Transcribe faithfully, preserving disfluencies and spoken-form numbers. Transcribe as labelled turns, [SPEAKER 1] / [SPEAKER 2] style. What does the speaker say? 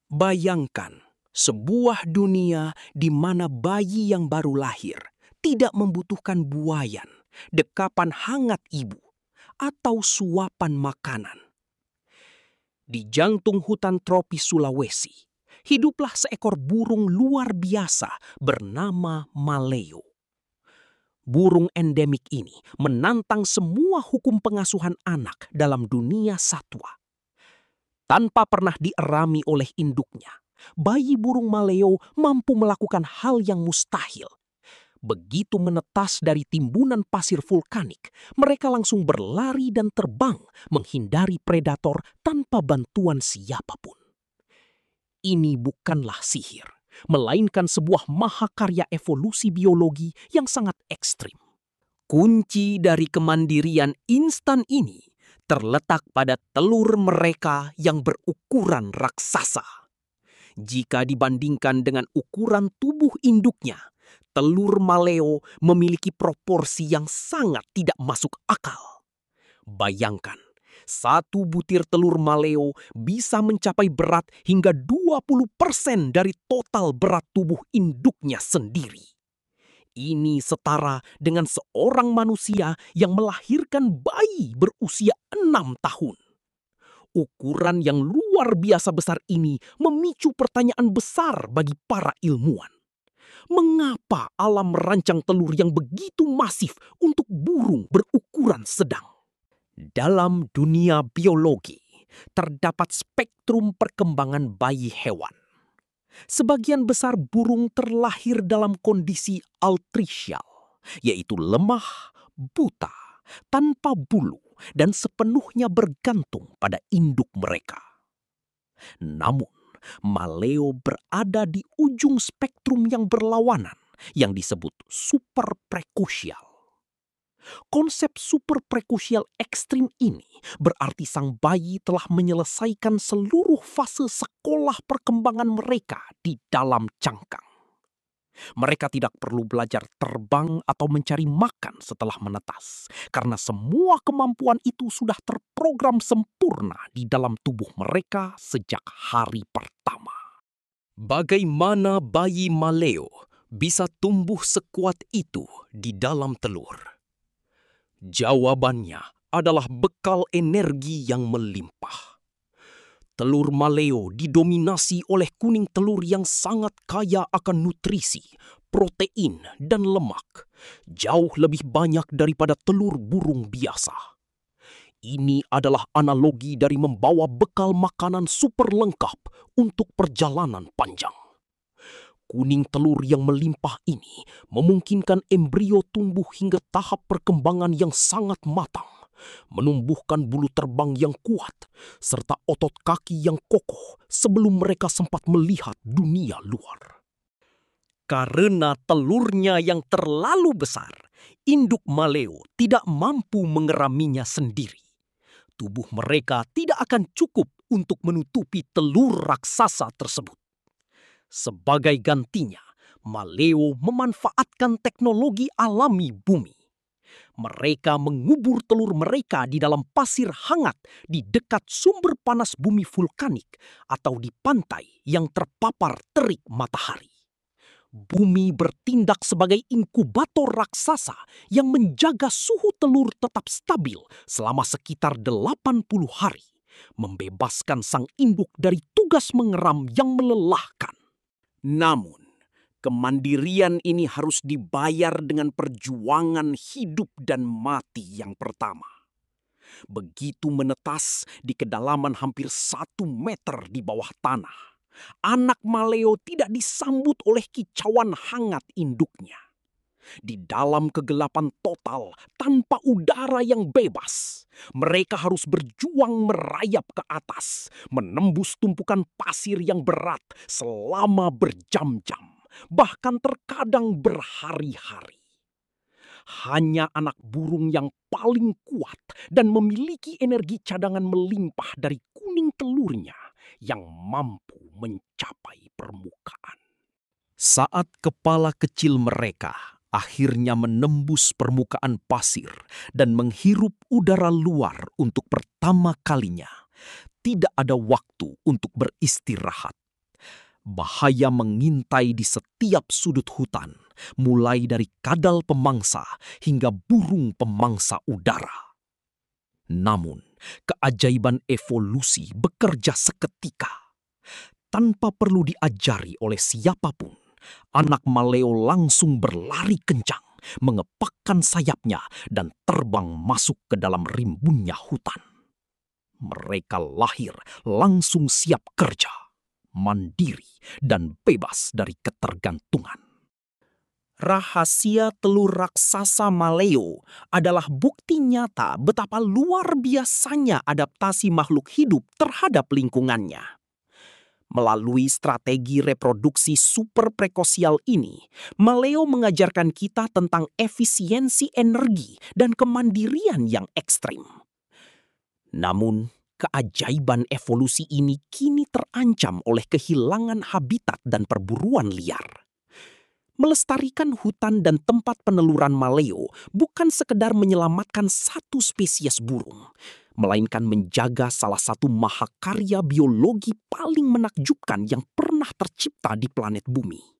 [SPEAKER 1] Bayangkan sebuah dunia di mana bayi yang baru lahir tidak membutuhkan buayan, dekapan hangat ibu, atau suapan makanan. Di jantung hutan tropis Sulawesi, hiduplah seekor burung luar biasa bernama maleo. Burung endemik ini menantang semua hukum pengasuhan anak dalam dunia satwa. Tanpa pernah dierami oleh induknya, bayi burung maleo mampu melakukan hal yang mustahil. Begitu menetas dari timbunan pasir vulkanik, mereka langsung berlari dan terbang menghindari predator tanpa bantuan siapapun. Ini bukanlah sihir, melainkan sebuah mahakarya evolusi biologi yang sangat ekstrim. Kunci dari kemandirian instan ini terletak pada telur mereka yang berukuran raksasa. Jika dibandingkan dengan ukuran tubuh induknya, telur maleo memiliki proporsi yang sangat tidak masuk akal. Bayangkan, satu butir telur maleo bisa mencapai berat hingga dua puluh persen dari total berat tubuh induknya sendiri. Ini setara dengan seorang manusia yang melahirkan bayi berusia enam tahun. Ukuran yang luar biasa besar ini memicu pertanyaan besar bagi para ilmuwan. Mengapa alam merancang telur yang begitu masif untuk burung berukuran sedang? Dalam dunia biologi, terdapat spektrum perkembangan bayi hewan. Sebagian besar burung terlahir dalam kondisi altricial, yaitu lemah, buta, tanpa bulu, dan sepenuhnya bergantung pada induk mereka. Namun, maleo berada di ujung spektrum yang berlawanan, yang disebut superprekusial. Konsep superprekusial ekstrim ini berarti sang bayi telah menyelesaikan seluruh fase sekolah perkembangan mereka di dalam cangkang. Mereka tidak perlu belajar terbang atau mencari makan setelah menetas, karena semua kemampuan itu sudah terprogram sempurna di dalam tubuh mereka sejak hari pertama. Bagaimana bayi maleo bisa tumbuh sekuat itu di dalam telur? Jawabannya adalah bekal energi yang melimpah. Telur maleo didominasi oleh kuning telur yang sangat kaya akan nutrisi, protein, dan lemak, jauh lebih banyak daripada telur burung biasa. Ini adalah analogi dari membawa bekal makanan super lengkap untuk perjalanan panjang. Kuning telur yang melimpah ini memungkinkan embrio tumbuh hingga tahap perkembangan yang sangat matang, menumbuhkan bulu terbang yang kuat, serta otot kaki yang kokoh sebelum mereka sempat melihat dunia luar. Karena telurnya yang terlalu besar, induk maleo tidak mampu mengeraminya sendiri. Tubuh mereka tidak akan cukup untuk menutupi telur raksasa tersebut. Sebagai gantinya, maleo memanfaatkan teknologi alami bumi. Mereka mengubur telur mereka di dalam pasir hangat di dekat sumber panas bumi vulkanik atau di pantai yang terpapar terik matahari. Bumi bertindak sebagai inkubator raksasa yang menjaga suhu telur tetap stabil selama sekitar delapan puluh hari, membebaskan sang induk dari tugas mengeram yang melelahkan. Namun, kemandirian ini harus dibayar dengan perjuangan hidup dan mati yang pertama. Begitu menetas di kedalaman hampir satu meter di bawah tanah, anak maleo tidak disambut oleh kicauan hangat induknya. Di dalam kegelapan total tanpa udara yang bebas, mereka harus berjuang merayap ke atas, menembus tumpukan pasir yang berat selama berjam-jam, bahkan terkadang berhari-hari. Hanya anak burung yang paling kuat dan memiliki energi cadangan melimpah dari kuning telurnya yang mampu mencapai permukaan. Saat kepala kecil mereka akhirnya menembus permukaan pasir dan menghirup udara luar untuk pertama kalinya, tidak ada waktu untuk beristirahat. Bahaya mengintai di setiap sudut hutan, mulai dari kadal pemangsa hingga burung pemangsa udara. Namun, keajaiban evolusi bekerja seketika. Tanpa perlu diajari oleh siapapun, anak maleo langsung berlari kencang, mengepakkan sayapnya dan terbang masuk ke dalam rimbunnya hutan. Mereka lahir langsung siap kerja, mandiri dan bebas dari ketergantungan. Rahasia telur raksasa maleo adalah bukti nyata betapa luar biasanya adaptasi makhluk hidup terhadap lingkungannya. Melalui strategi reproduksi super prekosial ini, maleo mengajarkan kita tentang efisiensi energi dan kemandirian yang ekstrim. Namun, keajaiban evolusi ini kini terancam oleh kehilangan habitat dan perburuan liar. Melestarikan hutan dan tempat peneluran maleo bukan sekedar menyelamatkan satu spesies burung, melainkan menjaga salah satu mahakarya biologi paling menakjubkan yang pernah tercipta di planet bumi.